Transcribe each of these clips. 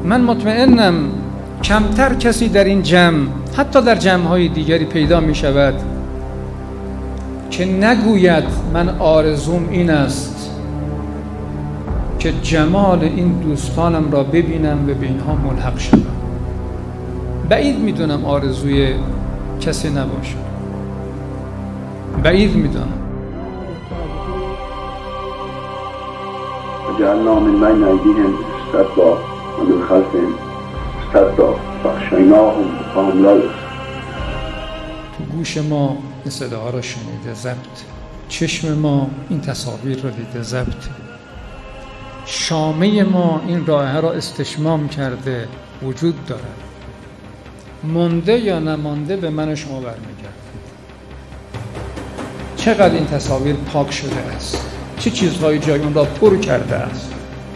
من مطمئنم کمتر کسی در این جمع، حتی در جمع‌های دیگری پیدا می شود که نگوید من آرزوم این است که جمال این دوستانم را ببینم و به اینها ملحق شدم. بعید میدونم آرزوی کسی نباشه، بعید میدونم. جعلنا من بین ایدیهم سدا و من خلفهم سدا فاغشیناهم فهم لا یبصرون. تو گوش ما این صداها را شنیده ضبط، چشم ما این تصاویر را دیده ضبط، شامه ما این رائحه را استشمام کرده وجود دارد. مونده یا نمانده به من و شما برمیگرد. چقدر این تصاویر پاک شده است، چه چیزهایی جای اون را پر کرده است،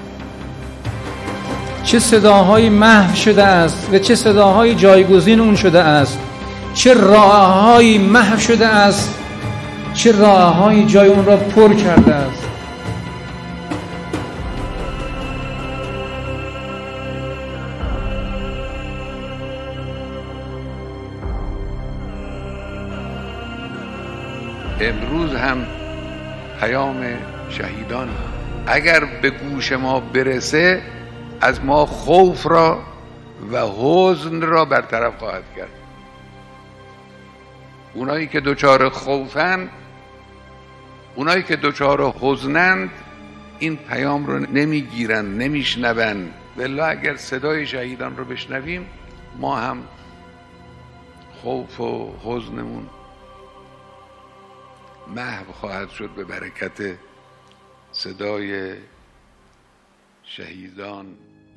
چه صداهایی محو شده است و چه صداهایی جایگزین اون شده است، چه رائحه‌هایی محو شده است، چه رائحه‌هایی جای اون را پر کرده است. امروز هم پیام شهیدان اگر به گوش ما برسه از ما خوف را و حزن را برطرف خواهد کرد. اونایی که دچار خوفن، اونایی که دچار حزنند این پیام رو نمیگیرن، نمیشنون. والله اگر صدای شهیدان رو بشنویم ما هم خوف و حزنمون محو خواهد شد به برکت صدای شهیدان.